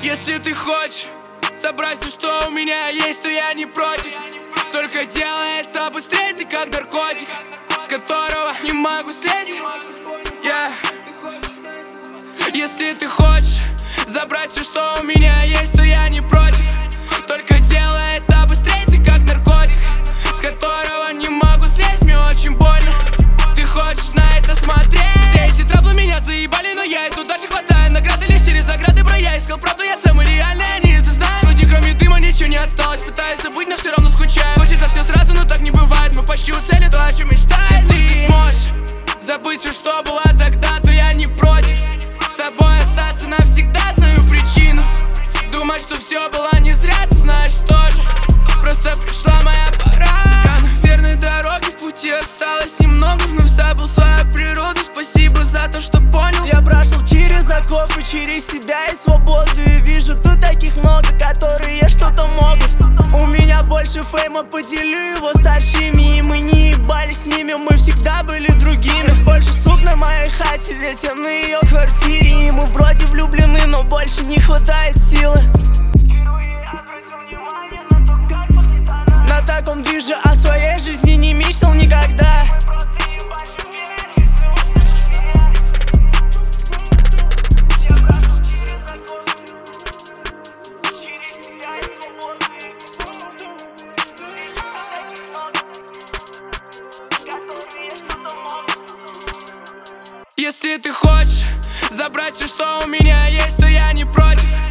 Если ты хочешь забрать все, что у меня есть, то я не против. Только делай это быстрее, ты как наркотик, с которого не могу слезть. Если ты хочешь забрать все, что у меня есть, то я не против. Только делай это быстрее, ты как наркотик, с которого не могу слезть. Мне очень больно, ты хочешь на это смотреть. Все эти траблы меня заебали, но я иду дальше, хватаю награды лишь через ограды. Бро, я искал правду, я самый реальный, они это знают. Вроде кроме дыма ничего не осталось, пытаюсь забыть, но все равно скучаю. Хочется все сразу, но так не бывает, мы почти у цели, то о чем мечтаем. Если ты сможешь забыть все, что было тогда, то я не против. С тобой остаться навсегда, знаю причину. Думать, что все было не зря, ты знаешь тоже. Просто пришла моя пора. Я на верной дороге, в пути осталось немного. Вновь забыл свою природу, спасибо за то, что понял. Я прошел через окопы, через себя и свободу. И вижу тут таких много, которые что-то могут. У меня больше фейма, поделю его старшими. И мы не ебались с ними, мы всегда были другими. Больше сук на моей хате, ведь я на ее квартире. И мы вроде влюблены, но больше не хватает силы. На таком движе о своей жизни не мечтал никогда. Если ты хочешь забрать все, что у меня есть, то я не против.